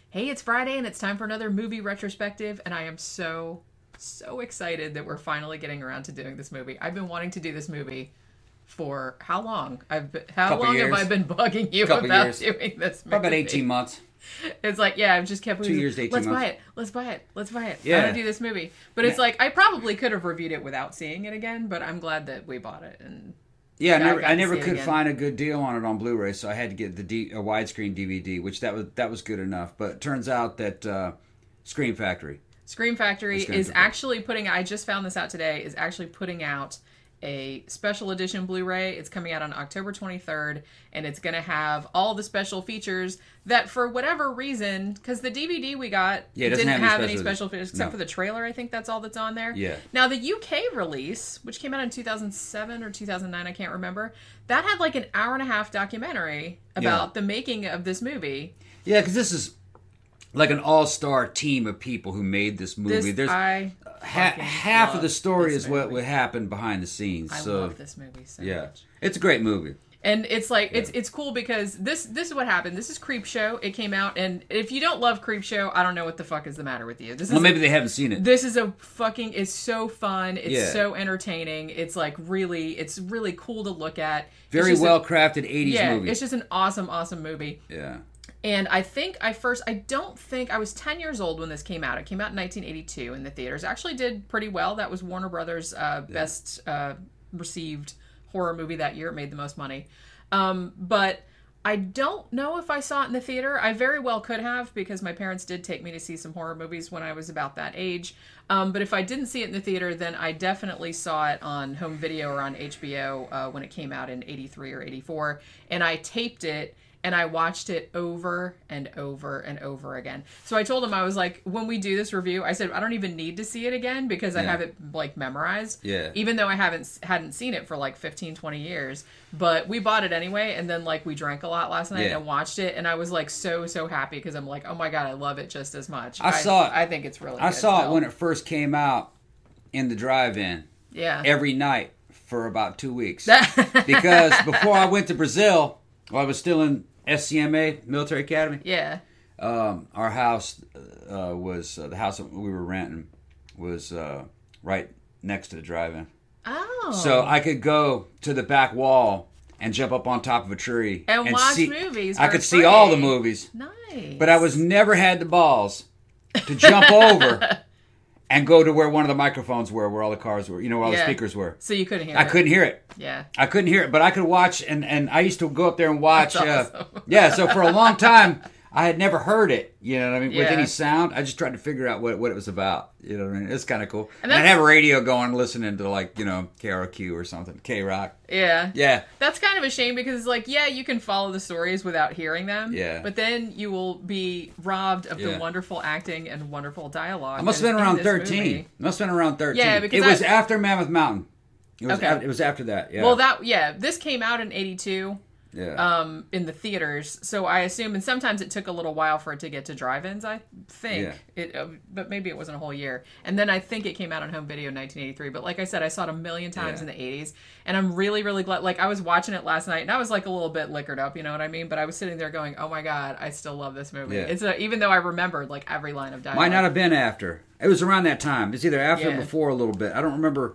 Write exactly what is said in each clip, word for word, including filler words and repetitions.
Hey, it's Friday and it's time for another movie retrospective, and I am so, so excited that we're finally getting around to doing this movie. I've been wanting to do this movie for how long? I've been, how Couple long years. have I been bugging you Couple about years. doing this movie? Probably about eighteen months. It's like, yeah, I've just kept Two years, eighteen Let's months. buy it. Let's buy it. Let's buy it. Yeah. I want to do this movie. But it's Yeah. like, I probably could have reviewed it without seeing it again, but I'm glad that we bought it. And Yeah, I Yeah, I never, got I to never see it could again. find a good deal on it on Blu-ray, so I had to get the D, a widescreen D V D, which that was that was good enough. But it turns out that uh, Scream Factory. Scream Factory Scream is Factory. actually putting, I just found this out today, is actually putting out a special edition Blu-ray. It's coming out on October twenty-third, and it's going to have all the special features that, for whatever reason, because the D V D we got Yeah, it doesn't didn't have have, any any special special features, except No. for the trailer. I think that's all that's on there. Yeah. Now, the U K release, which came out in two thousand seven or two thousand nine, I can't remember, that had like an hour and a half documentary about Yeah. the making of this movie. Yeah, because this is like an all-star team of people who made this movie. This, There's I ha- fucking half of love the story this is what movie. what happened behind the scenes. I so love this movie so yeah, much. it's a great movie. And it's like it's it's cool because this this is what happened. This is Creep Show. It came out, and if you don't love Creep Show, I don't know what the fuck is the matter with you. This is Well, maybe they haven't seen it. this is a fucking. It's so fun. It's Yeah. so entertaining. It's like really. It's really cool to look at. It's Very just a- well crafted eighties yeah, movie. it's just an awesome, awesome movie. Yeah. And I think I first, I don't think, I was ten years old when this came out. It came out in nineteen eighty-two in the theaters. Actually did pretty well. That was Warner Brothers' uh, best uh, received horror movie that year. It made the most money. Um, but I don't know if I saw it in the theater. I very well could have, because my parents did take me to see some horror movies when I was about that age. Um, but if I didn't see it in the theater, then I definitely saw it on home video or on H B O uh, when it came out in eighty-three or eighty-four. And I taped it. And I watched it over and over and over again. So I told him, I was like, when we do this review, I said, I don't even need to see it again because I Yeah. have it like memorized. Yeah. Even though I haven't hadn't seen it for like fifteen, twenty years. But we bought it anyway. And then like we drank a lot last night Yeah. and watched it. And I was like so, so happy because I'm like, oh my God, I love it just as much. I saw it. I think it's really I good. saw so. it when it first came out in the drive-in Yeah. every night for about two weeks. Because before I went to Brazil, while I was still in S C M A, Military Academy, yeah. um, our house uh, was, uh, the house that we were renting was uh, right next to the drive-in. Oh. So I could go to the back wall and jump up on top of a tree. And watch see, movies I for could see all the free. movies. Nice. But I was never had the balls to jump over and go to where one of the microphones were, where all the cars were, you know, where all Yeah. the speakers were. So you couldn't hear I it. couldn't hear it. Yeah. I couldn't hear it, but I could watch, and, and I used to go up there and watch. That's Uh, awesome. yeah, so for a long time, I had never heard it, you know what I mean, with Yeah. any sound. I just tried to figure out what, what it was about, you know what I mean? It's kind of cool. And And, I'd that's- have a radio going, listening to, like, you know, K R Q or something, K-Rock. Yeah. Yeah. That's kind of a shame because, like, yeah, you can follow the stories without hearing them. Yeah. But then you will be robbed of the Yeah. wonderful acting and wonderful dialogue. I must in- have been in around this thirteen. movie. Must have been around thirteen. Yeah, because it was I- after Mammoth Mountain. It was, Okay. af- it was after that, yeah. Well, that, yeah, this came out in eighty-two yeah. um, in the theaters. So I assume, and sometimes it took a little while for it to get to drive-ins, I think. Yeah. It, uh, but maybe it wasn't a whole year. And then I think it came out on home video in nineteen eighty-three. But like I said, I saw it a million times Yeah. in the eighties. And I'm really, really glad. Like, I was watching it last night, and I was like a little bit liquored up, you know what I mean? But I was sitting there going, oh my God, I still love this movie. Yeah. It's a, even though I remembered like every line of dialogue. Might not have been after. It was around that time. It's either after Yeah. or before a little bit. I don't remember.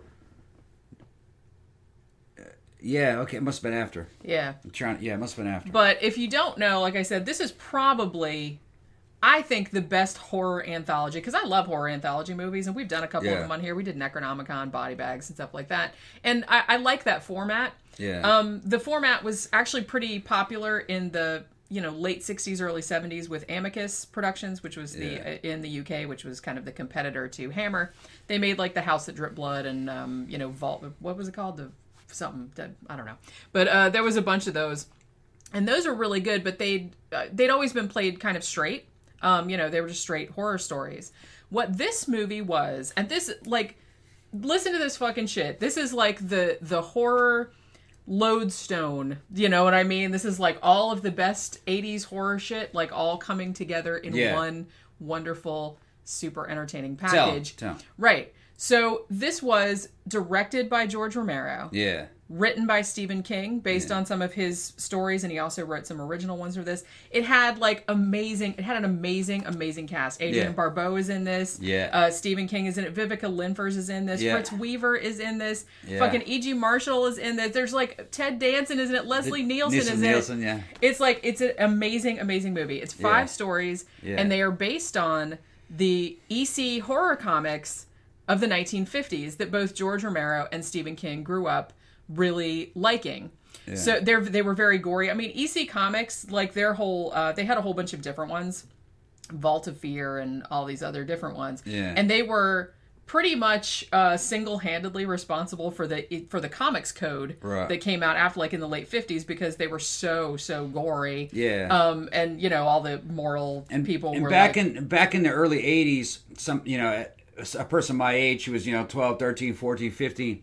Uh, Yeah, okay, it must have been after. Yeah. I'm trying. Yeah, it must have been after. But if you don't know, like I said, this is probably, I think, the best horror anthology, because I love horror anthology movies, and we've done a couple of Yeah. them on here. We did Necronomicon, Body Bags, and stuff like that. And I, I like that format. Yeah. Um, the format was actually pretty popular in the, you know, late sixties, early seventies with Amicus Productions, which was the Yeah. uh, in the U K, which was kind of the competitor to Hammer. They made like The House That Dripped Blood and, um, you know, Vault. What was it called? The something that I don't know. But uh, there was a bunch of those. And those are really good, but they'd, uh, they'd always been played kind of straight. Um, you know, they were just straight horror stories. What this movie was, and this, like, listen to this fucking shit. This is like the the horror lodestone. You know what I mean? This is like all of the best eighties horror shit, like all coming together in Yeah. one wonderful, super entertaining Tell, package. tell. Right. So this was directed by George Romero. Yeah. written by Stephen King based Yeah. on some of his stories, and he also wrote some original ones for this. It had like amazing, it had an amazing, amazing cast. Adrienne Yeah. Barbeau is in this. Yeah. Uh, Stephen King is in it. Vivica Linfors is in this. Yeah. Fritz Weaver is in this. Yeah. Fucking E G. Marshall is in this. There's like Ted Danson is in it. Leslie Nielsen is in Nielsen, it. yeah. It's like, it's an amazing, amazing movie. It's five Yeah. stories, Yeah. and they are based on the E C horror comics of the nineteen fifties that both George Romero and Stephen King grew up really liking. Yeah. So they they were very gory. I mean, E C Comics, like their whole, uh, they had a whole bunch of different ones, Vault of Fear and all these other different ones. Yeah. And they were pretty much uh, single-handedly responsible for the for the comics code Right. that came out after, like in the late fifties, because they were so so gory. Yeah. Um, and you know all the moral and people and were back like, in back in the early eighties, some you know a, a person my age who was you know twelve, thirteen, fourteen, fifteen,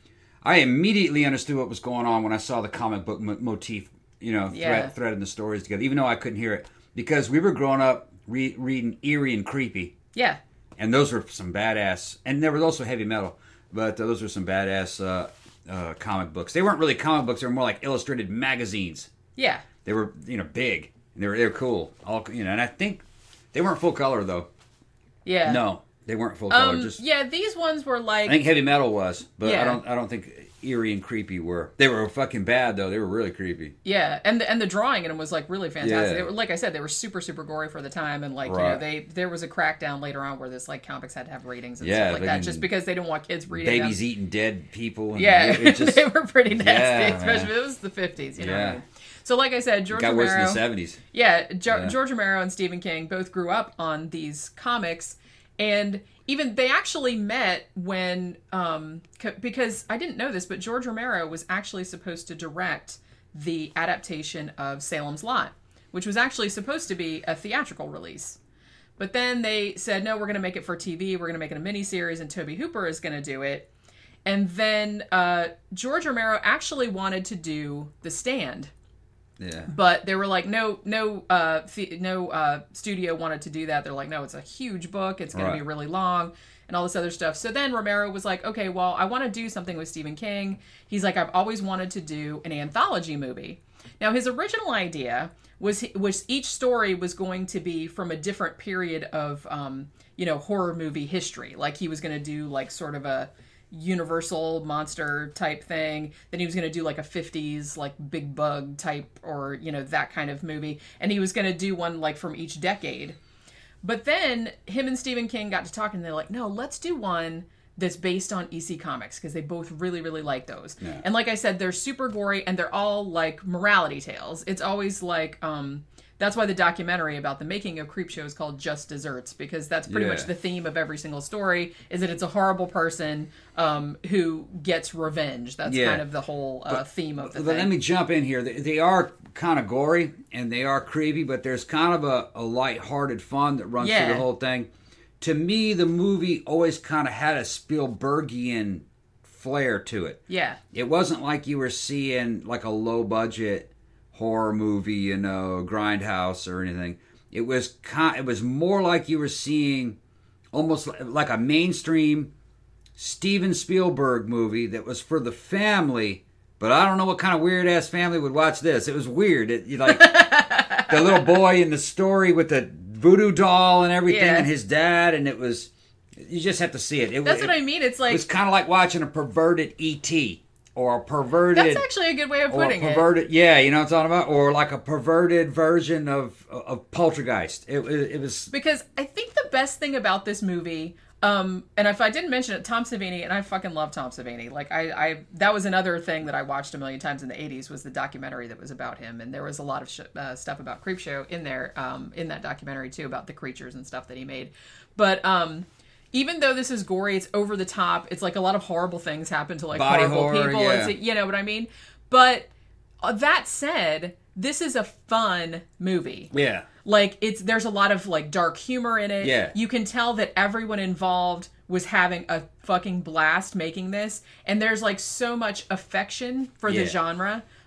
I immediately understood what was going on when I saw the comic book mo- motif, you know, thread, Yeah. threading the stories together, even though I couldn't hear it, because we were growing up re- reading Eerie and Creepy, yeah. and those were some badass, and there was also heavy metal, but uh, those were some badass uh, uh, comic books. They weren't really comic books; they were more like illustrated magazines. Yeah. They were, you know, big. And they were, they were cool. All you know, and I think they weren't full color though. Yeah. No, they weren't full color. Um, just yeah, these ones were like, I think heavy metal was, but Yeah. I don't. I don't think Eerie and Creepy were. They were fucking bad though. They were really creepy. yeah, and the, and the drawing in them was like really fantastic. Yeah. They were, like I said, they were super super gory for the time, and like you know Right. they there was a crackdown later on where this like comics had to have ratings and Yeah, stuff like they that, can- just because they didn't want kids reading Babies them. eating dead people. And Yeah, it, it just they were pretty nasty, Yeah, especially man. it was the fifties. You know what Yeah. I mean? So like I said, George got worse Romero. in the seventies. Yeah, jo- Yeah. George Romero and Stephen King both grew up on these comics, and even they actually met when um c- because I didn't know this, but George Romero was actually supposed to direct the adaptation of Salem's Lot, which was actually supposed to be a theatrical release. But then they said, no, we're going to make it for T V. We're going to make it a miniseries, and Tobe Hooper is going to do it. And then uh, George Romero actually wanted to do The Stand. Yeah. But they were like, no, no, uh, th- no uh, studio wanted to do that. They're like, no, it's a huge book. It's going Right. to be really long and all this other stuff. So then Romero was like, okay, well, I want to do something with Stephen King. He's like, I've always wanted to do an anthology movie. Now, his original idea was, was each story was going to be from a different period of, um, you know, horror movie history. Like he was going to do like sort of a Universal monster type thing. Then he was going to do like a fifties like Big Bug type, or you know, that kind of movie, and he was going to do one like from each decade. But then him and Stephen King got to talking, and they're like, no, let's do one that's based on E C Comics, because they both really really like those. Yeah. And like I said, they're super gory, and they're all like morality tales. It's always like um that's why the documentary about the making of Creepshow is called Just Desserts, because that's pretty Yeah. much the theme of every single story, is that it's a horrible person um, who gets revenge. That's Yeah. kind of the whole uh, theme of the But thing. let me jump in here. They, they are kind of gory and they are creepy, but there's kind of a, a light-hearted fun that runs Yeah. through the whole thing. To me, the movie always kind of had a Spielbergian flair to it. yeah. It wasn't like you were seeing like a low-budget horror movie, you know, Grindhouse or anything. It was kind, it was more like you were seeing almost like a mainstream Steven Spielberg movie that was for the family. But I don't know what kind of weird ass family would watch this. It was weird. It, you like the little boy in the story with the voodoo doll and everything, Yeah. and his dad, and it was. You just have to see it. it That's it, what I mean. It's It like, was kind of like watching a perverted E T or a perverted. that's actually a good way of or a putting it. perverted, yeah, you know what I'm talking about, or like a perverted version of of Poltergeist. It, it, it was Because I think the best thing about this movie, um, and if I didn't mention it, Tom Savini, and I fucking love Tom Savini. Like I, I, that was another thing that I watched a million times in the eighties, was the documentary that was about him, and there was a lot of sh- uh, stuff about Creepshow in there, um, in that documentary too, about the creatures and stuff that he made. But um, even though this is gory, it's over the top. It's like a lot of horrible things happen to like Body horrible horror, people. yeah. It's, you know what I mean? But uh, that said, this is a fun movie. yeah. Like it's there's a lot of like dark humor in it. Yeah. You can tell that everyone involved was having a fucking blast making this, and there's like so much affection for the Yeah. genre.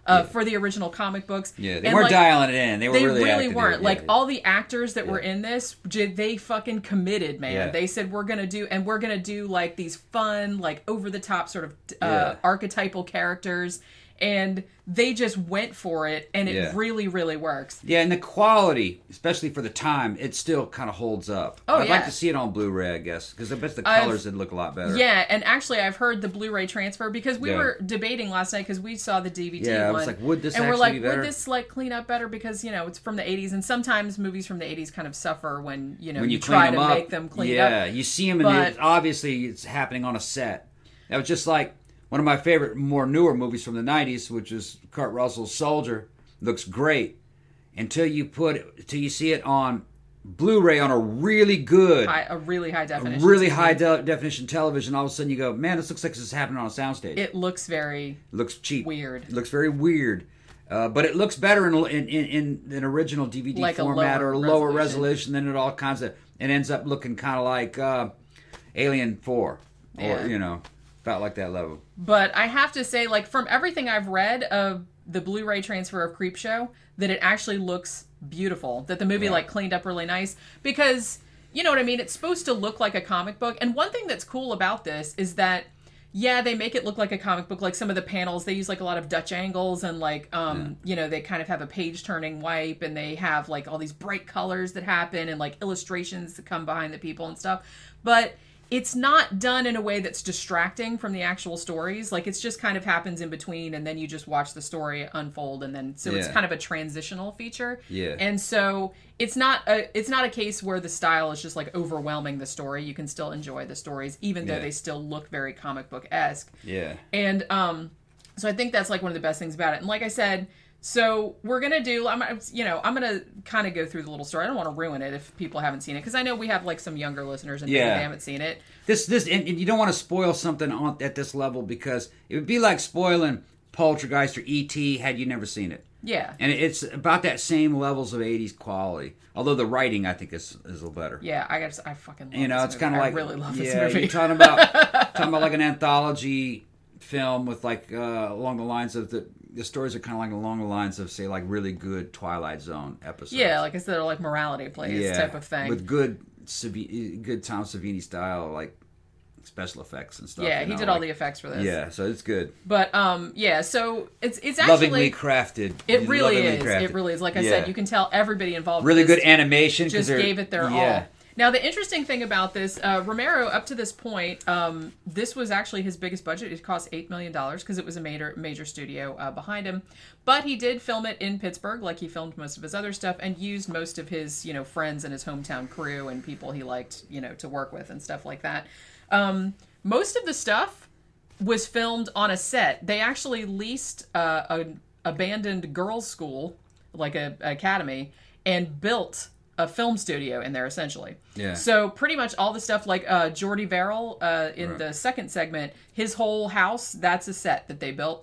uh, Yeah. for the original comic books. Yeah, they And, weren't like, dialing it in. They were They really, really acting weren't. it. Like Yeah. all the actors that were Yeah. in this, j- they fucking committed, man. Yeah. They said we're gonna do, and we're gonna do like these fun, like over the top sort of uh, Yeah. archetypal characters, and they just went for it, and it Yeah. really, really works. Yeah, and the quality, especially for the time, it still kind of holds up. Oh, I'd yeah. like to see it on Blu-ray, I guess, because I bet the I've- colors would look a lot better. Yeah, and actually, I've heard the Blu-ray transfer because we Yeah. were debating last night because we saw the D V D Yeah, I one. was like, would this and we're actually like, be better? would this like clean up better because you know it's from the eighties, and sometimes movies from the eighties kind of suffer when you know When you, you, clean try them to up, make them clean yeah, up. you see them, and But- it, obviously it's happening on a set. That was just like one of my favorite, more newer movies from the nineties, which is Kurt Russell's Soldier. Looks great until you put it, until you see it on Blu-ray on a really good, High, a really high definition, really T V. high de- definition television. All of a sudden, you go, man, this looks like this is happening on a soundstage. It looks very It looks cheap, weird. It looks very weird, uh, but it looks better in in in, in an original D V D Like a format lower or a lower resolution. resolution. Then it all kinds of it ends up looking kind of like uh, Alien Four, or Yeah. you know, about like that level. But I have to say, like, from everything I've read of the Blu-ray transfer of Creepshow, that it actually looks beautiful. That the movie, Yeah. like, cleaned up really nice. Because, you know what I mean? It's supposed to look like a comic book. And one thing that's cool about this is that, yeah, they make it look like a comic book. Like, some of the panels, they use, like, a lot of Dutch angles. And, like, um, you know, they kind of have a page-turning wipe. And they have, like, all these bright colors that happen. And, like, illustrations that come behind the people and stuff. But it's not done in a way that's distracting from the actual stories. Like, it's just kind of happens in between, and then you just watch the story unfold, and then so it's Yeah. kind of a transitional feature. Yeah. And so it's not a it's not a case where the style is just like overwhelming the story. You can still enjoy the stories, even though Yeah. they still look very comic book esque. Yeah, And um, so I think that's like one of the best things about it. And like I said, so we're gonna do. I'm, you know, I'm gonna kind of go through the little story. I don't want to ruin it if people haven't seen it, because I know we have like some younger listeners and maybe Yeah. they haven't seen it. this this and, and you don't want to spoil something on at this level because it would be like spoiling Poltergeist or E T had you never seen it. Yeah, And it's about that same levels of eighties quality. Although the writing, I think, is, is a little better. yeah. I got. I fucking. Love You know, this it's movie. kind of like I really love this yeah, movie. you're talking about talking about like an anthology film with like uh, along the lines of the the stories are kind of like along the lines of say like really good Twilight Zone episodes. Yeah, like I said, like morality plays yeah, type of thing. with good Savi- good Tom Savini style like special effects and stuff. yeah, you he know, did all like- the effects for this. Yeah, so it's good. But um, yeah. So it's it's actually Lovingly crafted. it really Lovingly is. crafted. It really is. Like I Yeah. said, you can tell everybody involved. Really with good this animation. 'cause just they're- gave it their yeah. all. Now, the interesting thing about this, uh, Romero, up to this point, um, this was actually his biggest budget. It cost eight million dollars because it was a major major studio uh, behind him. But he did film it in Pittsburgh, like he filmed most of his other stuff, and used most of his, you know, friends and his hometown crew and people he liked, you know, to work with and stuff like that. Um, most of the stuff was filmed on a set. They actually leased uh, an abandoned girls' school, like a, a academy, and built a film studio in there, essentially. Yeah. So pretty much all the stuff, like uh, Jordy Verrill uh, in Right. the second segment, his whole house, that's a set that they built.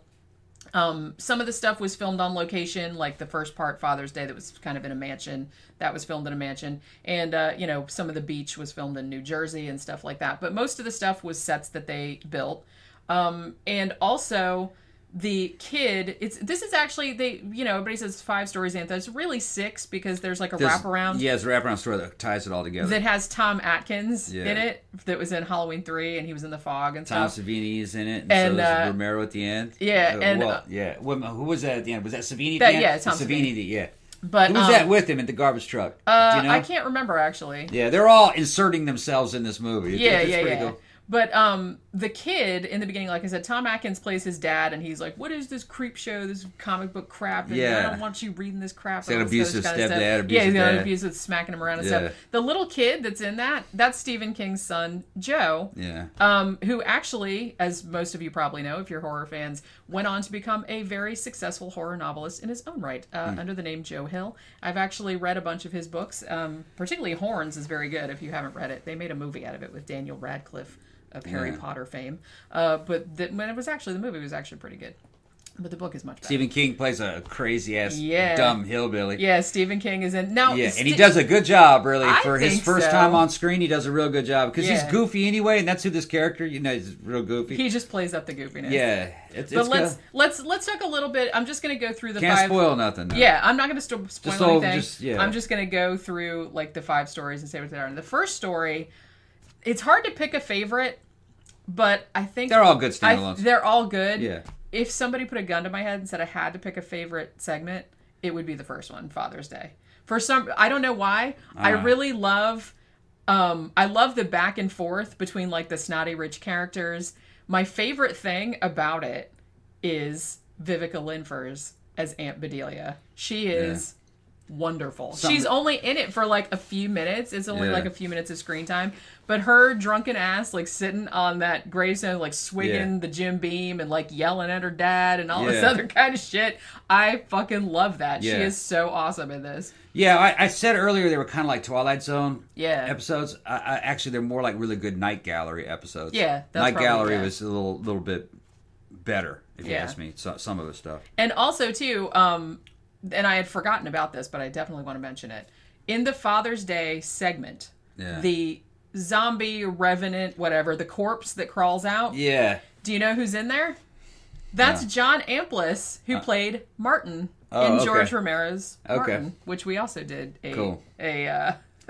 Um, some of the stuff was filmed on location, like the first part, Father's Day, that was kind of in a mansion. That was filmed in a mansion. And, uh, you know, some of the beach was filmed in New Jersey and stuff like that. But most of the stuff was sets that they built. Um, and also the kid, it's this is actually, they, you know, everybody says five stories, Anthony. It's really six because there's like a There's- wraparound. Yeah, it's a wraparound story that ties it all together. That has Tom Atkins Yeah. in it, that was in Halloween three, and he was in The Fog and Tom stuff. Savini is in it, and, And, so is uh, Romero at the end. yeah, Uh, and, well, uh, yeah, Well, who was that at the end? Was that Savini? At That- the end? yeah, Tom Savini. Savini. the- Yeah, But who was um, that with him in the garbage truck? Uh, Do you know? I can't remember actually. Yeah, they're all inserting themselves in this movie. It- Yeah, it's yeah, pretty yeah. cool. But um, the kid in the beginning, like I said, Tom Atkins plays his dad, and he's like, "What is this creep show? This comic book crap? And Yeah. I don't want you reading this crap." He's got and all this abusive other kind of stepdad, stuff. Yeah, he's abusive got dad. abusive, smacking him around and Yeah. stuff. The little kid that's in that, that's Stephen King's son, Joe. Yeah. Um, who actually, as most of you probably know, if you're horror fans, went on to become a very successful horror novelist in his own right, uh, Hmm. under the name Joe Hill. I've actually read a bunch of his books. Um, particularly Horns is very good if you haven't read it. They made a movie out of it with Daniel Radcliffe of Harry Yeah. Potter fame. Uh, but the, when it was actually, the movie was actually pretty good. But the book is much better. Stephen King plays a crazy ass Yeah. dumb hillbilly. Yeah, Stephen King is in now. Yeah, St- and he does a good job, really, I for his think first so. time on screen. He does a real good job because Yeah. he's goofy anyway, and that's who this character, you know, he's real goofy. He just plays up the goofiness. yeah, it's, But it's let's good. let's let's talk a little bit. I'm just gonna go through the Can't five. spoil nothing. No. Yeah, I'm not gonna st- spoil Just all- anything. just- yeah. I'm just gonna go through like the five stories and say what they are. And the first story, it's hard to pick a favorite, but I think They're all good I- standalones. they're all good. Yeah. If somebody put a gun to my head and said I had to pick a favorite segment, it would be the first one, Father's Day. For some, I don't know why. I Uh. really love, um, I love the back and forth between like the snotty rich characters. My favorite thing about it is Vivica Linfors as Aunt Bedelia. She is wonderful. Some- She's only in it for like a few minutes. It's only Yeah. like a few minutes of screen time. But her drunken ass, like sitting on that gravestone, like swigging Yeah. the Jim Beam and like yelling at her dad and all this Yeah. other kind of shit. I fucking love that. She Yeah. is so awesome in this. Yeah, I, I said earlier they were kind of like Twilight Zone Yeah. episodes. I, I, actually, they're more like really good Night Gallery episodes. Yeah, that's Night probably- Gallery yeah. was a little little bit better, if you Yeah. ask me. So, some of the stuff. And also too, um, and I had forgotten about this, but I definitely want to mention it. In the Father's Day segment, Yeah. the zombie revenant, whatever, the corpse that crawls out. Yeah. Do you know who's in there? That's No. John Amplis, who played Martin Oh, in okay. George Romero's Okay. Martin, which we also did a Cool. a, uh,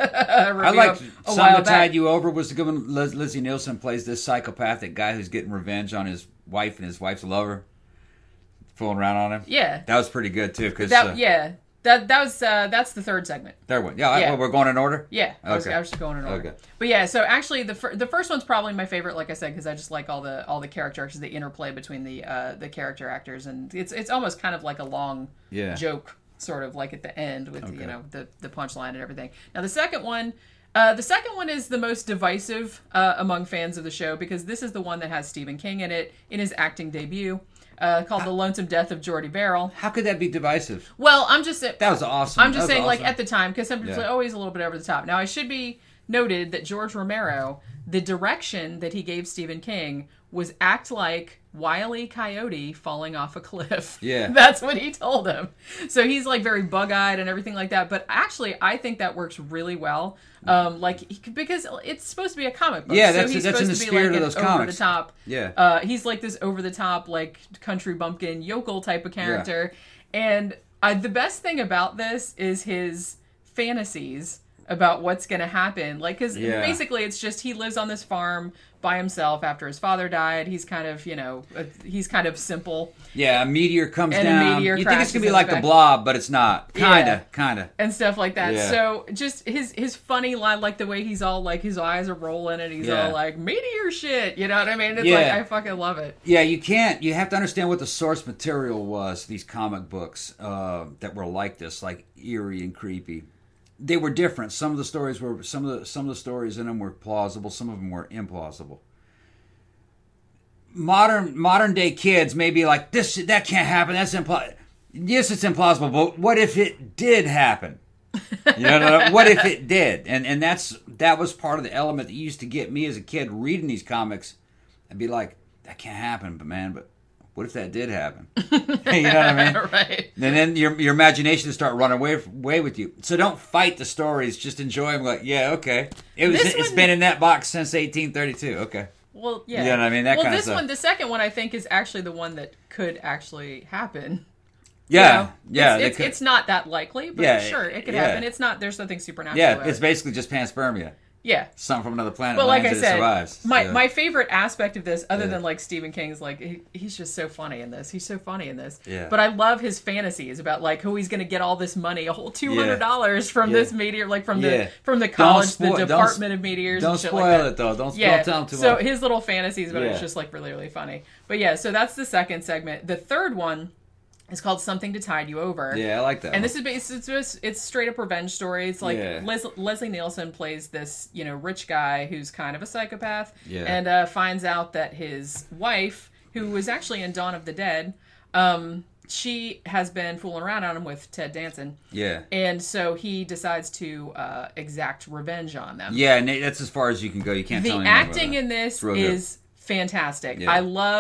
a review I liked of a Something while That back. Tied You Over was the good one. Liz, Lizzie Nielsen plays this psychopathic guy who's getting revenge on his wife and his wife's lover, fooling around on him. Yeah, That was pretty good too. Cause that uh, yeah that that was uh, that's the third segment. Third one. Yeah, I- Yeah. well, we're going in order. Yeah, I was, Okay. I was just going in order. Okay. But yeah, so actually the fir- the first one's probably my favorite, like I said, because I just like all the all the character actors, the interplay between the uh, the character actors, and it's it's almost kind of like a long Yeah. joke, sort of like at the end with Okay. you know the the punchline and everything. Now the second one. Uh, the second one is the most divisive uh, among fans of the show because this is the one that has Stephen King in it in his acting debut, uh, called The Lonesome Death of Jordy Verrill. How could that be divisive? Well, I'm just That was awesome. I'm That just was saying, like, awesome. at the time, because some people Yeah. say, oh, he's a little bit over the top. Now, I should be noted that George Romero, the direction that he gave Stephen King was act like Wile E. Coyote falling off a cliff. Yeah. That's what he told him. So he's, like, very bug-eyed and everything like that. But actually, I think that works really well. Um, like, he, because it's supposed to be a comic book. Yeah, so that's- he's that's in supposed the to be, spirit like, of an those comics. over-the-top. Yeah. Uh, he's like this over-the-top, like, country bumpkin yokel type of character. And uh, the best thing about this is his fantasies about what's going to happen. Like, because Yeah. basically it's just he lives on this farm by himself after his father died. He's kind of, you know, uh, he's kind of simple Yeah, a meteor comes And a down. meteor you think it's crashes gonna be in like the the back. Blob, but it's not. Kinda, Yeah. kinda. and stuff like that. Yeah. So just his his funny line, like the way he's all like his eyes are rolling and he's Yeah. all like meteor shit. You know what I mean? It's Yeah. like I fucking love it. Yeah, you can't. You have to understand what the source material was. These comic books uh, that were like this, like eerie and creepy. They were different. Some of the stories were some of the some of the stories in them were plausible. Some of them were implausible. Modern modern day kids may be like, this that can't happen. That's implausible. Yes, it's implausible. But what if it did happen? You know, what if it did? And and that's that was part of the element that used to get me as a kid reading these comics. I'd be like, that can't happen, but man, but what if that did happen? You know what I mean? Right. And then your your imagination will start running away away with you. So don't fight the stories. Just enjoy them. Like, yeah, okay. It was. This It's one- been in that box since eighteen thirty-two. Okay. Well, yeah. You know what I mean? That well, kind of this stuff. one, the second one, I think is actually the one that could actually happen. Yeah, You know? yeah. It's, they it's, could- it's not that likely, but Yeah, sure, it could yeah. happen. It's not. There's nothing supernatural. yeah. about It's it. basically just panspermia. Yeah. Something from another planet. But like I lands and it said, survives. my Yeah. my favorite aspect of this, other Yeah. than like Stephen King's, like he, he's just so funny in this. He's so funny in this. Yeah. But I love his fantasies about like who he's going to get all this money, a whole two hundred dollars from Yeah. this meteor, like from Yeah. the from the college, spoil- the don't Department of Meteors. Don't and shit spoil like that. it though. Don't, Yeah. don't tell them too so much. his little fantasies, but it's Yeah. just like really really funny. But yeah, so that's the second segment. The third one is called Something to Tide You Over. Yeah, I like that. And one. this is based, it's just it's straight up revenge story. It's like Yeah. Les- Leslie Nielsen plays this, you know, rich guy who's kind of a psychopath, Yeah. and uh, finds out that his wife, who was actually in Dawn of the Dead, um, she has been fooling around on him with Ted Danson, Yeah. and so he decides to uh, exact revenge on them. Yeah, and that's as far as you can go. You can't The tell anyone about acting that. in this It's real good. is fantastic. Yeah. I love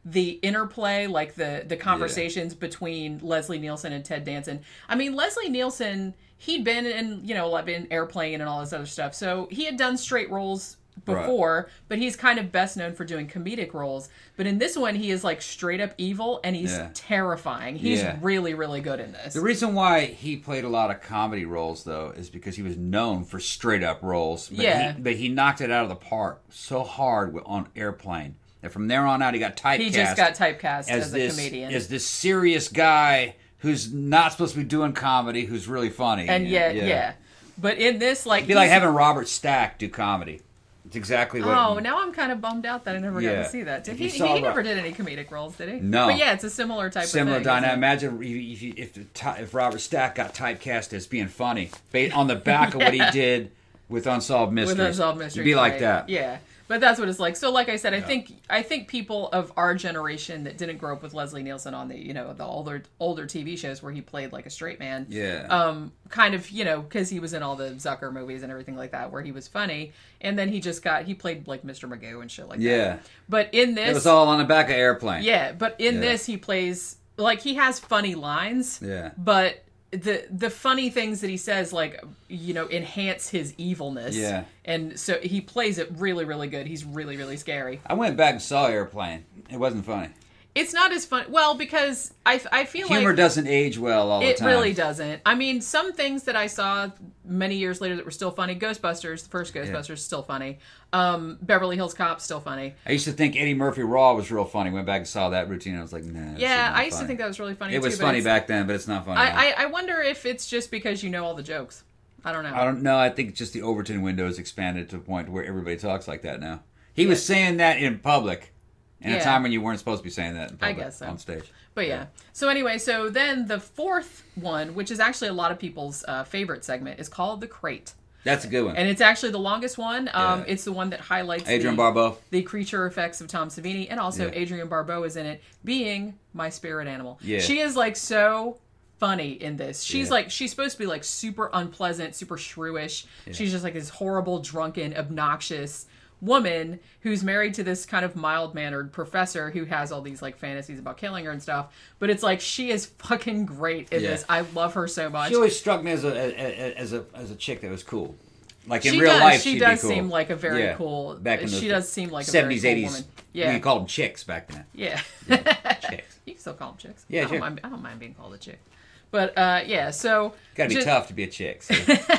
the interplay, like the the conversations yeah. between Leslie Nielsen and Ted Danson. I mean, Leslie Nielsen, he'd been in, you know, like in Airplane and all this other stuff, so he had done straight roles before, right. but he's kind of best known for doing comedic roles. But in this one, he is like straight up evil, and he's yeah. terrifying. He's yeah. really, really good in this. The reason why he played a lot of comedy roles, though, is because he was known for straight up roles. But yeah. He, but he knocked it out of the park so hard on Airplane that from there on out, he got typecast. He just got typecast as, as a this, comedian. As this serious guy who's not supposed to be doing comedy, who's really funny. And yet, yeah. yeah. But in this, like... It'd be like having Robert Stack do comedy. It's exactly what... Oh, now I'm kind of bummed out that I never yeah. got to see that. Did he he, he never did any comedic roles, did he? No. But yeah, it's a similar type similar of thing. Similar dynamic. Imagine if, if, if, the, if Robert Stack got typecast as being funny on the back yeah. of what he did with Unsolved Mysteries. With Unsolved Mysteries, It'd be like right. that. Yeah. But that's what it's like. So, like I said, I yeah. think I think people of our generation that didn't grow up with Leslie Nielsen on the you know the older older T V shows where he played like a straight man, yeah, um, kind of you know because he was in all the Zucker movies and everything like that where he was funny, and then he just got he played like Mister Magoo and shit like yeah. that. Yeah, but in this, it was all on the back of Airplane. Yeah, but in yeah. this he plays like he has funny lines. Yeah, but. The the funny things that he says, like, you know, enhance his evilness. Yeah. And so he plays it really, really good. He's really, really scary. I went back and saw Airplane. It wasn't funny. It's not as fun. Well, because I, I feel Humor like... Humor doesn't age well all the it time. It really doesn't. I mean, some things that I saw many years later that were still funny. Ghostbusters, the first Ghostbusters, yeah. still funny. Um, Beverly Hills Cop, still funny. I used to think Eddie Murphy Raw was real funny. Went back and saw that routine and I was like, nah. Yeah, I used funny. to think that was really funny It too, was funny back then, but it's not funny I, I, I wonder if it's just because you know all the jokes. I don't know. I don't know. I think just the Overton window has expanded to a point where everybody talks like that now. He yeah. was saying that in public. In yeah. a time when you weren't supposed to be saying that in public, I guess so. on stage. But yeah. yeah. So anyway, so then the fourth one, which is actually a lot of people's uh, favorite segment, is called The Crate. That's a good one. And it's actually the longest one. Um, yeah. It's the one that highlights Adrienne the, Barbeau. the creature effects of Tom Savini. And also yeah. Adrienne Barbeau is in it, being my spirit animal. Yeah. She is like so funny in this. She's yeah. like, she's supposed to be like super unpleasant, super shrewish. Yeah. She's just like this horrible, drunken, obnoxious woman who's married to this kind of mild-mannered professor who has all these like fantasies about killing her and stuff. But it's like she is fucking great in yeah. this. I love her so much. She always struck me as a as a as a chick that was cool. Like in she real does, life, she she'd does be cool. seem like a very yeah. cool. Back in the she does seem like a seventies, very cool eighties. woman. Yeah, we called them chicks back then. Yeah, yeah. Chicks. You can still call them chicks. Yeah, I don't, sure. mind, I don't mind being called a chick. But uh, yeah, so gotta be just, tough to be a chick. So.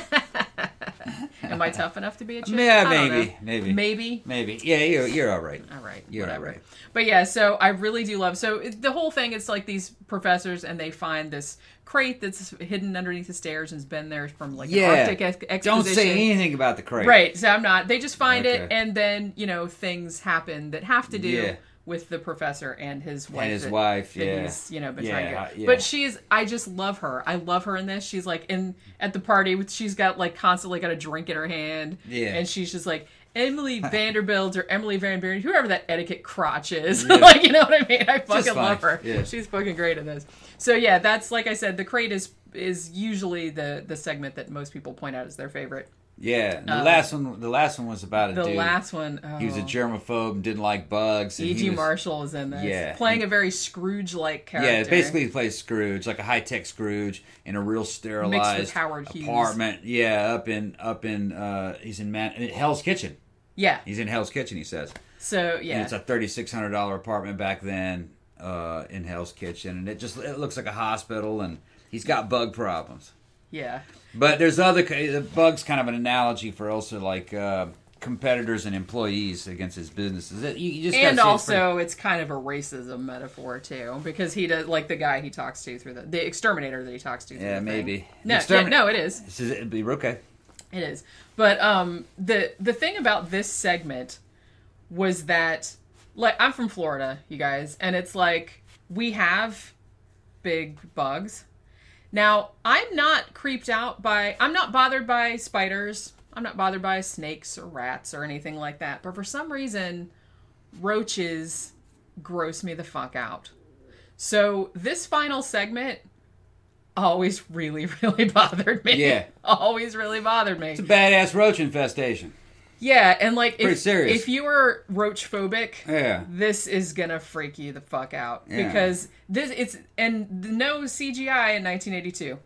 Am I tough enough to be a chick? Yeah, maybe, maybe, maybe, maybe. Yeah, you're you're all right. All right, you're whatever. all right. But yeah, so I really do love. So the whole thing, it's like these professors, and they find this crate that's hidden underneath the stairs and has been there from like yeah. an Arctic ex- exposition. Don't say anything about the crate. Right. So I'm not. They just find okay. it, and then you know things happen that have to do. Yeah. With the professor and his wife, and his that, wife, that yeah, he's you know been yeah, trying to get. yeah. But she's, I just love her. I love her in this. She's like in at the party with, she's got like constantly got a drink in her hand, yeah, and she's just like Emily Vanderbilt or Emily Van Buren, whoever that etiquette crotch is. Yeah. Like you know what I mean? I fucking love her. Yeah. She's fucking great in this. So yeah, that's like I said, the crate is is usually the the segment that most people point out as their favorite. Yeah, the um, last one. The last one was about a the dude. The last one. Oh. He was a germaphobe and didn't like bugs. E G. Marshall is in this. Yeah, playing he, a very Scrooge-like character. Yeah, basically he plays Scrooge, like a high-tech Scrooge in a real sterilized Mixed with Howard Hughes. apartment. Yeah, up in up in uh, he's in Man- Hell's Kitchen. Yeah, he's in Hell's Kitchen. He says. So yeah, and it's a thirty-six hundred dollar apartment back then uh, in Hell's Kitchen, and it just it looks like a hospital, and he's got bug problems. Yeah. But there's other... The bug's kind of an analogy for also, like, uh, competitors and employees against his businesses. You, you just and also, it's, it's kind of a racism metaphor, too. Because he does... Like, the guy he talks to through the... The exterminator that he talks to through yeah, the maybe. thing. No, Extermin- yeah, no, it is. This is it'd be okay. It is. But um, the the thing about this segment was that... Like, I'm from Florida, you guys. And it's like, we have big bugs. Now, I'm not creeped out by... I'm not bothered by spiders. I'm not bothered by snakes or rats or anything like that. But for some reason, roaches gross me the fuck out. So this final segment always really, really bothered me. Yeah. Always really bothered me. It's a badass roach infestation. Yeah, and like Pretty if serious. if you are roach phobic, Yeah. this is gonna freak you the fuck out Yeah. because this it's and no C G I in nineteen eighty-two.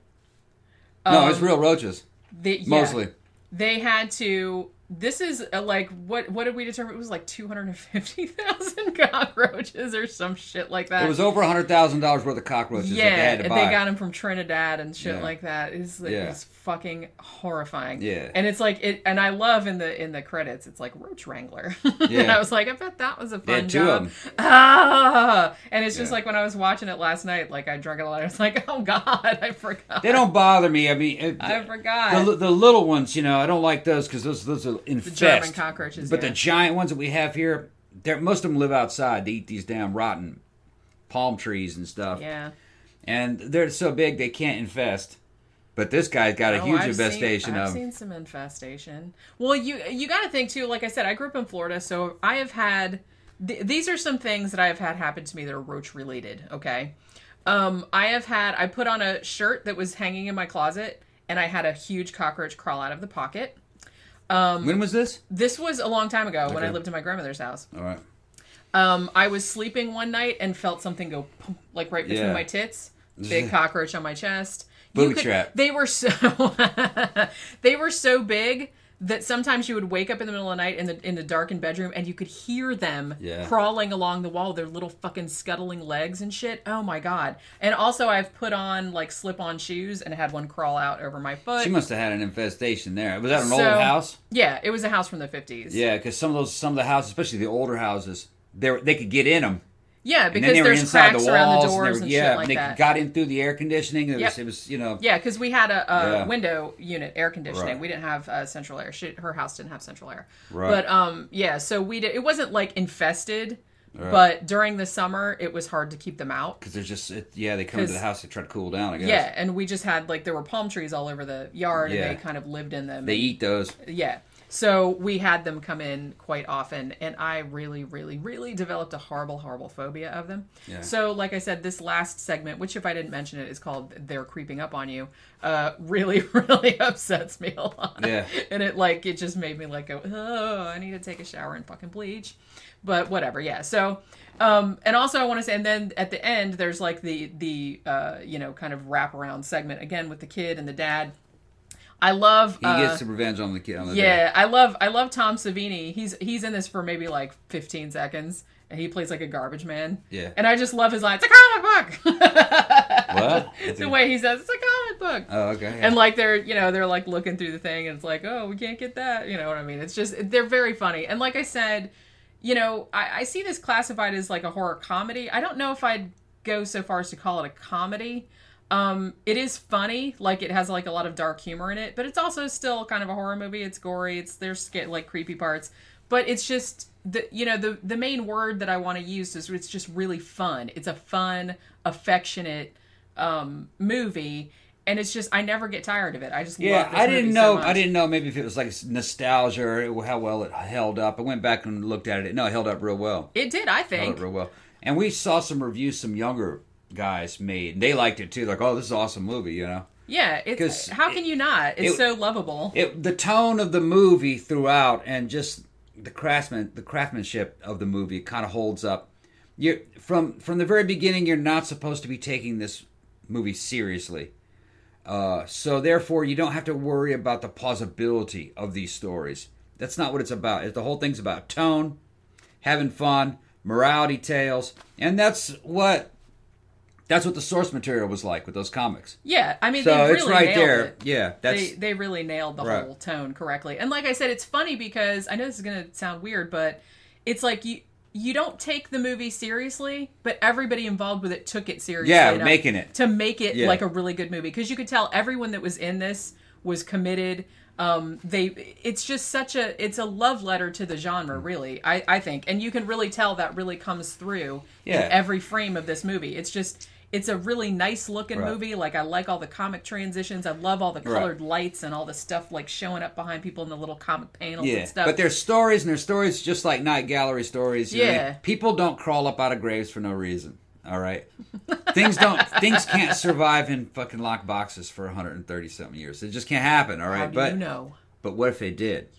No, Um, it's real roaches. They, yeah, Mostly. They had to. This is a, like what? What did we determine? It was like two hundred and fifty thousand cockroaches or some shit like that. It was over a hundred thousand dollars worth of cockroaches yeah, that they had to and buy. they got them from Trinidad and shit Yeah. like that. It's like, Yeah. it's fucking horrifying. Yeah. and it's like it. And I love in the in the credits, it's like Roach Wrangler. and Yeah. I was like, I bet that was a They fun had two job. of them. Ah, and it's just Yeah. like when I was watching it last night, like I drank it a lot. I was like, oh god, I forgot. They don't bother me. I mean, it, I forgot. the, the little ones, you know, I don't like those because those those are infest. the German cockroaches, But yeah. the giant ones that we have here, they're, most of them live outside. They eat these damn rotten palm trees and stuff. yeah. And they're so big they can't infest. But this guy's got a Oh, huge I've infestation seen, I've of. seen some infestation. Well, you you got to think too. Like I said, I grew up in Florida, so I have had. Th- these are some things that I have had happen to me that are roach related. Okay, um, I have had. I put on a shirt that was hanging in my closet, and I had a huge cockroach crawl out of the pocket. Um, When was this? This was a long time ago when I Okay. lived in my grandmother's house. All right. Um, I was sleeping one night and felt something go pump, like right between Yeah. my tits. Big cockroach on my chest. Booby You could- trap. They were so they were so big that sometimes you would wake up in the middle of the night in the in the darkened bedroom and you could hear them Yeah. crawling along the wall, their little fucking scuttling legs and shit. Oh my god! And also, I've put on like slip-on shoes and had one crawl out over my foot. She must have had an infestation there. Was that an So- old house? Yeah, it was a house from the fifties. Yeah, because some of those, some of the houses, especially the older houses, they were- they could get in them. yeah, And then because they were there's inside cracks the around the walls. doors and, and, they were, yeah, shit like they that. got in through the air conditioning. It was, Yep. it was you know. Yeah, because we had a, a Yeah. window unit, air conditioning. Right. We didn't have uh, central air. She, her house didn't have central air. Right. But um, yeah, so we did. It wasn't like infested, Right. but during the summer, it was hard to keep them out. Because there's just, it, yeah, they come into the 'Cause- house to try to cool down, I guess. Yeah, and we just had like there were palm trees all over the yard, Yeah. and they kind of lived in them. They eat those. Yeah. So we had them come in quite often, and I really, really, really developed a horrible, horrible phobia of them. Yeah. So, like I said, this last segment, which if I didn't mention it, is called "They're Creeping Up on You," uh, really, really upsets me a lot. Yeah. And it like it just made me like go, oh, I need to take a shower and fucking bleach. But whatever, yeah. So, um, and also I want to say, and then at the end, there's like the the uh, you know kind of wraparound segment again with the kid and the dad. I love. He uh, gets some revenge on the kid. On the yeah, dad. I love I love Tom Savini. He's he's in this for maybe like fifteen seconds, and he plays like a garbage man. Yeah. And I just love his line. It's a comic book. What? the way he says it's a comic book. Oh, okay. Yeah. And like they're you know they're like looking through the thing, and it's like, oh, we can't get that. You know what I mean? It's just they're very funny. And like I said, you know, I, I see this classified as like a horror comedy. I don't know if I'd go so far as to call it a comedy. Um, it is funny, like it has like a lot of dark humor in it, but it's also still kind of a horror movie. It's gory. It's there's sca- like creepy parts, but it's just the you know the the main word that I want to use is it's just really fun. It's a fun, affectionate um, movie, and it's just I never get tired of it. I just yeah, love this I didn't movie know. So much. I didn't know maybe if it was like nostalgia or how well it held up. I went back and looked at it. No, it held up real well. It did, I Held think. up real well. And we saw some reviews some younger guys made. And they liked it too. Like, oh, this is an awesome movie, you know. Yeah, it's 'Cause how can you not? It's it- so lovable. It, the tone of the movie throughout, and just the craftsman, the craftsmanship of the movie, kind of holds up. You from from the very beginning, you're not supposed to be taking this movie seriously, uh, so therefore, you don't have to worry about the plausibility of these stories. That's not what it's about. The whole thing's about tone, having fun, morality tales, and that's what that's what the source material was like with those comics. Yeah, I mean, So they really it's right nailed there. it. Yeah, that's they they really nailed the Right. whole tone correctly. And like I said, it's funny because I know this is gonna sound weird, but it's like you you don't take the movie seriously, but everybody involved with it took it seriously. Yeah, enough making it. to make it Yeah. like a really good movie because you could tell everyone that was in this was committed. Um, they it's just such a it's a love letter to the genre, really. I I think, and you can really tell that really comes through Yeah. in every frame of this movie. It's just. It's a really nice looking Right. movie. Like I like all the comic transitions. I love all the Right. colored lights and all the stuff like showing up behind people in the little comic panels Yeah, and stuff. but there's stories, and there's stories just like Night Gallery stories. you know, Yeah. people don't crawl up out of graves for no reason. All right, things don't. Things can't survive in fucking locked boxes for one hundred thirty something years. It just can't happen. All right, How do but you know? but what if they did?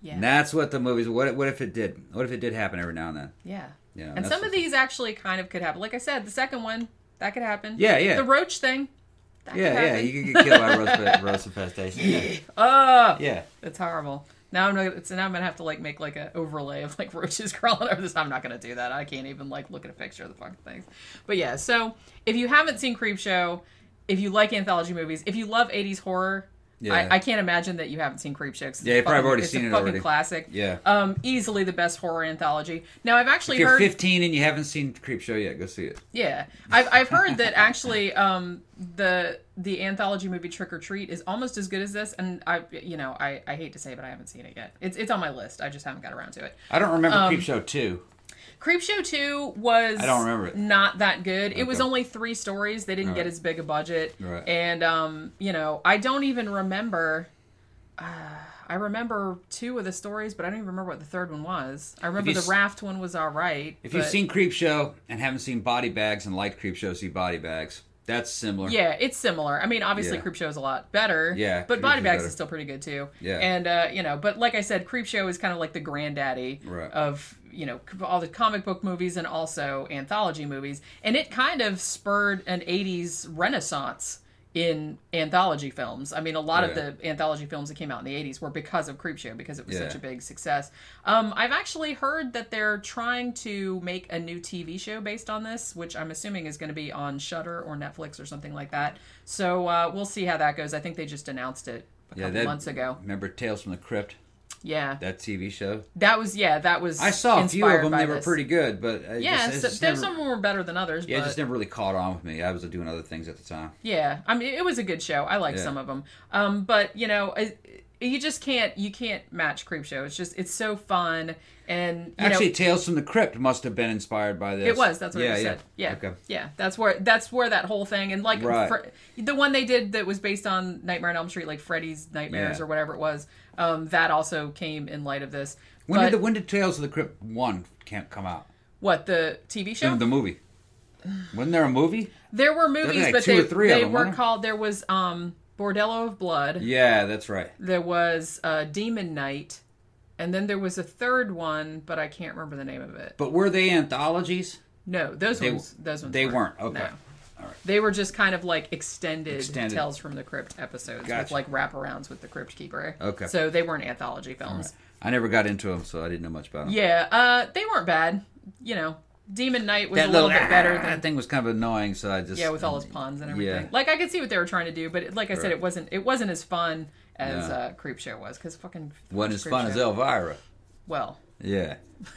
Yeah. And that's what the movies. What what if it did? What if it did happen every now and then? Yeah. You know, and some of these actually kind of could happen. Like I said, the second one that could happen. Yeah, yeah. The roach thing. That yeah, could yeah. happen. You could get killed by roast, roast infestation. Yeah. Oh, Yeah. It's horrible. Now I'm gonna, so now I'm gonna have to like make like an overlay of like roaches crawling over this. I'm not gonna do that. I can't even like look at a picture of the fucking things. But yeah, so if you haven't seen Creepshow, if you like anthology movies, if you love eighties horror, Yeah. I, I can't imagine that you haven't seen Creepshow. It's Yeah, you've probably fucking, already it's seen a it fucking already. classic. Yeah. Um, easily the best horror anthology. Now I've actually If you're heard. fifteen and you haven't seen Creepshow yet, go see it. Yeah, I've I've heard that actually um, the the anthology movie Trick or Treat is almost as good as this, and I you know I, I hate to say, but I haven't seen it yet. It's it's on my list. I just haven't got around to it. I don't remember Um, Creepshow two. Creepshow two was I don't remember it. not that good. It was Okay. only three stories. They didn't All get right. as big a budget, Right. and um, you know I don't even remember. Uh, I remember two of the stories, but I don't even remember what the third one was. I remember you the s- raft one was all right. If but- you've seen Creepshow and haven't seen Body Bags and like Creepshow, see Body Bags. That's similar. Yeah, it's similar. I mean, obviously, Yeah. Creepshow is a lot better. Yeah, but Body Creepshow's Bags better. is still pretty good too. Yeah. and uh, you know, but like I said, Creepshow is kind of like the granddaddy Right. of you know all the comic book movies and also anthology movies, and it kind of spurred an eighties renaissance in anthology films. I mean, a lot of Yeah. the anthology films that came out in the eighties were because of Creepshow, because it was Yeah. such a big success. Um, I've actually heard that they're trying to make a new T V show based on this, which I'm assuming is going to be on Shudder or Netflix or something like that. So uh, we'll see how that goes. I think they just announced it a Yeah, couple that, months ago. Remember Tales from the Crypt? Yeah, That T V show? that was yeah, that was. I saw a few of inspired them. by They were this. pretty good, but it Yeah, just, it so, just there's never, some of them were better than others. yeah, it but... just never really caught on with me. I was doing other things at the time. Yeah, I mean, it was a good show. I like Yeah. some of them, um, but you know, it, you just can't you can't match Creepshow. It's just it's so fun, and you Actually, know, Tales from the Crypt must have been inspired by this. it was. That's what yeah, I yeah. said. Yeah, Okay. yeah. That's where that's where that whole thing and like Right. Fre- the one they did that was based on Nightmare on Elm Street, like Freddy's Nightmares Yeah. or whatever it was. Um, that also came in light of this. When But did the when did Tales of the Crypt one can't come out? what the T V show? The, the movie. Wasn't there a movie? There were movies, like but two they or three of they them, were weren't there? called. There was um, Bordello of Blood. Yeah, that's right. There was uh, Demon Knight, and then there was a third one, but I can't remember the name of it. But were they anthologies? No, those They- ones. Those ones. they weren't. weren't. Okay. No. All right. They were just kind of like extended, Extended. Tales from the Crypt episodes with Gotcha. like wraparounds with the Crypt Keeper. Okay. So they weren't anthology films. I never got into them, so I didn't know much about them. Yeah, uh, they weren't bad. You know, Demon Knight was That a little little bit better ah, than thing was kind of annoying, so I just yeah, with all his puns and everything. Yeah. Like I could see what they were trying to do, but it, like I said, Right. it wasn't. It wasn't as fun as No. uh, Creepshow was because fucking wasn't as fun as Creepshow. Elvira. Well, Yeah.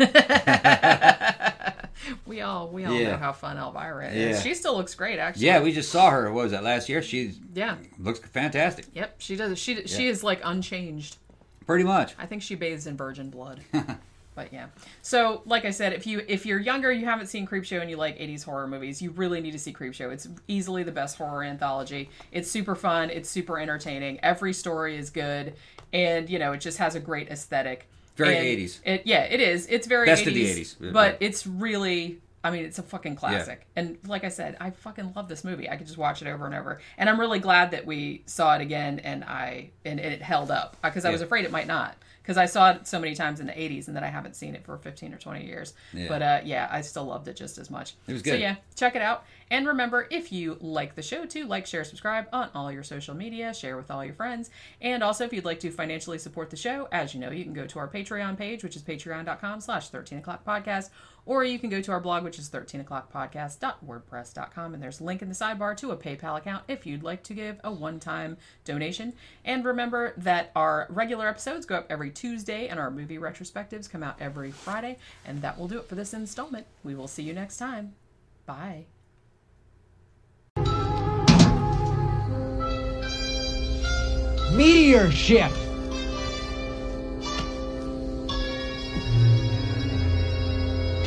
we all we all Yeah. know how fun Elvira is. Yeah. She still looks great, actually. Yeah, we just saw her. What was that last year? She yeah. looks fantastic. Yep, she does. She she Yeah. is like unchanged. Pretty much. I think she bathes in virgin blood. But yeah. So, like I said, if you if you're younger, you haven't seen Creepshow and you like eighties horror movies, you really need to see Creepshow. It's easily the best horror anthology. It's super fun, it's super entertaining. Every story is good, and you know, it just has a great aesthetic. Very And eighties. It yeah, it is. It's very Best eighties, of the eighties. but Right. it's really I mean, it's a fucking classic. And like I said, I fucking love this movie. I could just watch it over and over. And I'm really glad that we saw it again and I and, and it held up because I was Yeah. afraid it might not. Because I saw it so many times in the eighties and then I haven't seen it for fifteen or twenty years. Yeah. But uh, yeah, I still loved it just as much. It was So good. yeah, check it out. And remember, if you like the show too, like, share, subscribe on all your social media, share with all your friends. And also, if you'd like to financially support the show, as you know, you can go to our Patreon page, which is patreon.com slash 13 o'clock podcast. Or you can go to our blog, which is thirteen o'clock podcast dot wordpress dot com. And there's a link in the sidebar to a PayPal account if you'd like to give a one-time donation. And remember that our regular episodes go up every Tuesday and our movie retrospectives come out every Friday. And that will do it for this installment. We will see you next time. Bye. Meteor ship!